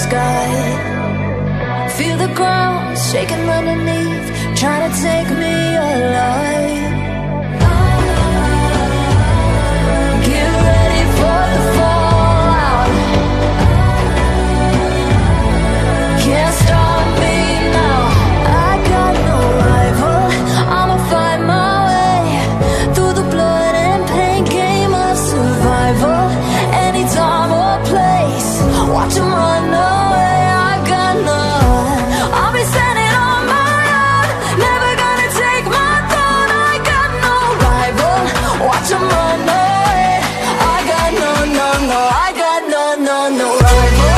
sky. Feel the ground shaking underneath, trying to take me alive. Get ready for the fallout. Can't stop me now. I got no rival. I'ma find my way through the blood and pain game of survival. Any time or place, watch 'em run away. I got none. I'll be standing on my own, never gonna take my throne. I got no rival. Watch 'em run away. I got no, no, no. I got no, no, no rival.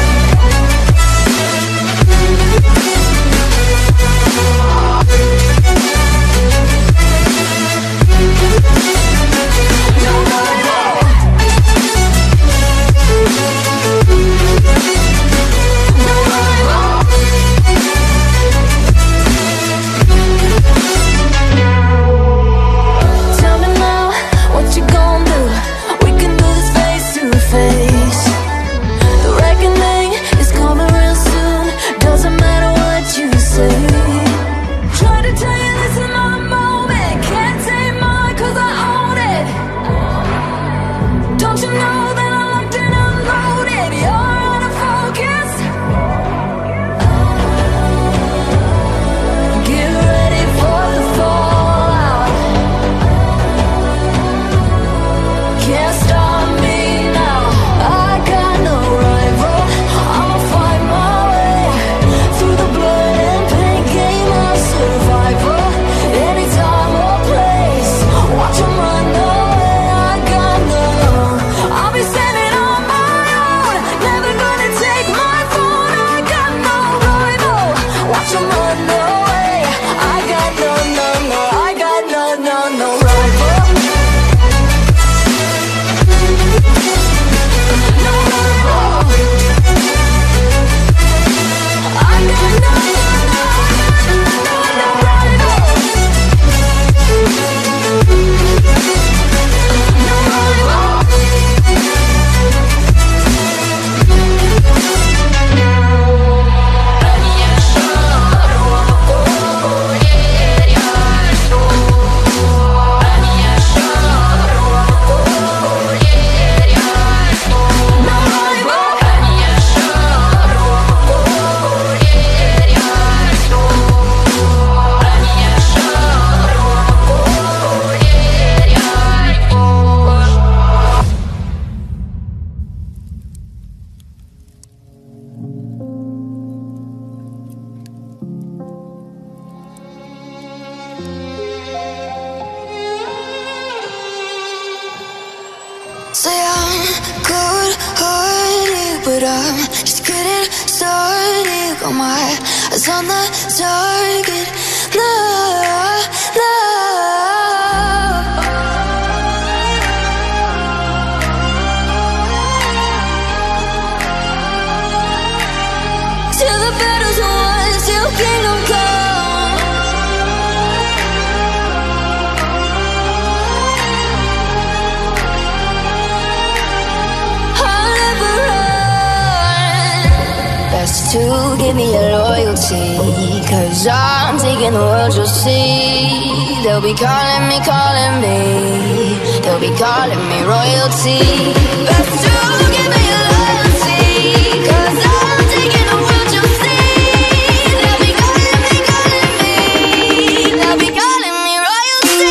Say I'm good-hearted, but I'm just getting started. Got my eyes on the target. No, no. Till the battle's won, till kingdom come. To give me your loyalty, 'cause I'm taking the world, you'll see. They'll be calling me, they'll be calling me royalty. Best to give me your loyalty, 'cause I'm taking the world, you'll see. They'll be calling me, they'll be calling me royalty.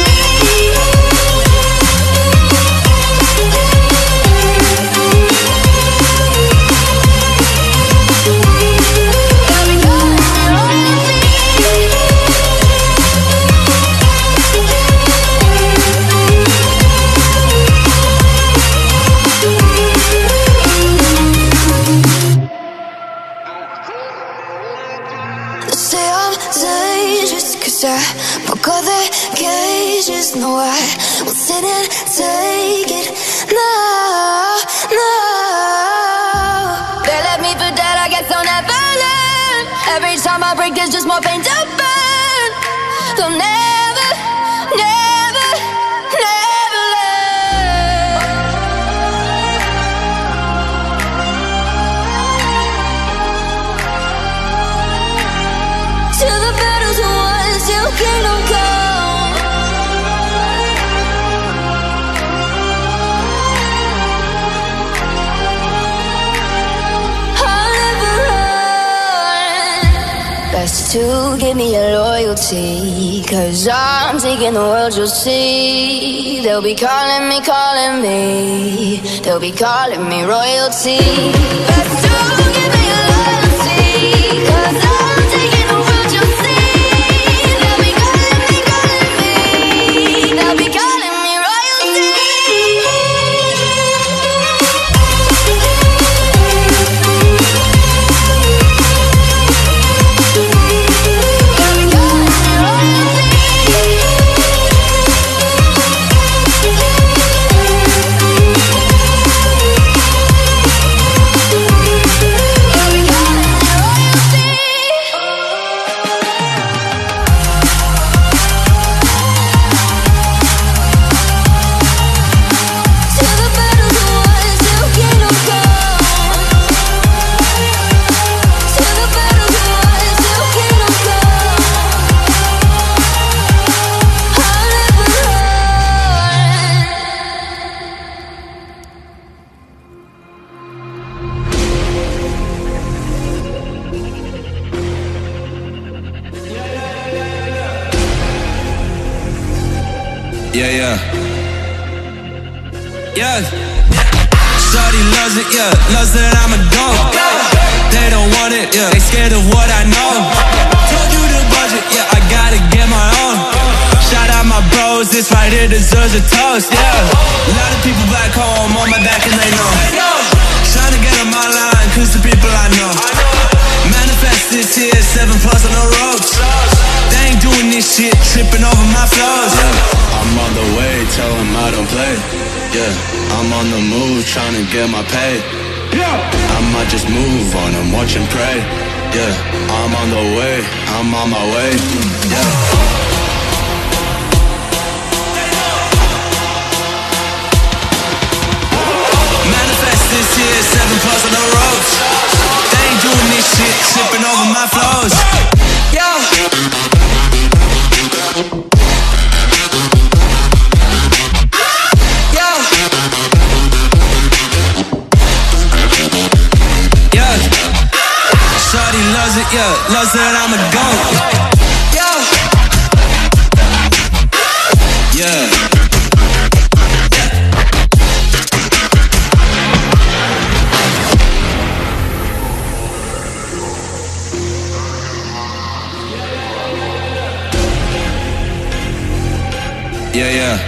Broke all the cages, no, I will sit and take it. No, no. They left me for dead, I guess I'll never learn. Every time I break, there's just more pain to burn. They'll never, never, never learn. Best to give me your loyalty, 'cause I'm taking the world, you'll see. They'll be calling me, calling me. They'll be calling me royalty. Best to give me your loyalty, 'cause I'm taking the world, you'll see. They'll be calling me, calling me. They'll be calling me royalty. Yeah. Shawty loves it, yeah. Loves that I'm a dog. They don't want it, yeah. They scared of what I know. Told you the budget, yeah. I gotta get my own. Shout out my bros, this right here deserves a toast, yeah. A lot of people back home on my back and they know. Trying to get on my line, cause the people I know. Manifest this here, 7+ on the ropes. They ain't doing this shit, tripping over my flows. Yeah, I'm on the way, tell them I don't play. Yeah, I'm on the move, trying to get my pay. I might just move on and watch and pray. Yeah, I'm on the way, I'm on my way. Yeah. Manifest this here, 7+ on the ropes. They ain't doing this shit, tripping over my flows. Yeah. Shawty loves it, yeah. Loves that I'm a goat. Yeah. Yeah, yeah.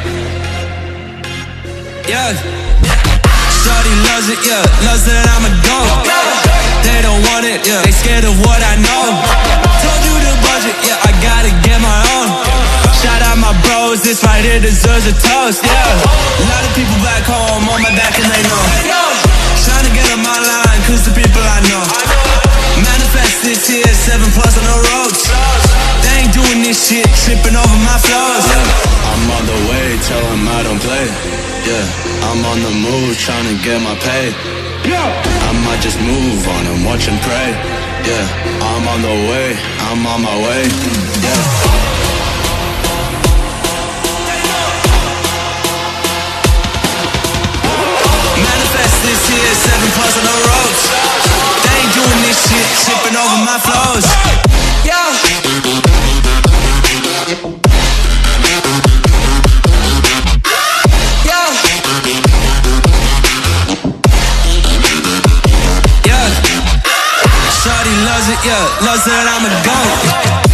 Yeah. Shawty loves it, yeah. Loves that I'm a goat. They don't want it, yeah. They scared of what I know. Told you the budget, yeah. I gotta get my own. Shout out my bros, this right here deserves a toast, yeah. A lot of people back home on my back and they know. Trying to get on my line, cause the people I know. Manifest this here, 7+ on the ropes. They ain't doing this shit, tripping over my flows. Yeah, I'm on the way, tell them I don't play. Yeah, I'm on the move, trying to get my pay. I might just move on and watch and pray. Yeah, I'm on the way, I'm on my way. Yeah. Manifest this here, 7+ on the ropes. They ain't doing this shit, tripping over my flows. Yeah. Shawty loves it, yeah. Loves that I'm a goat.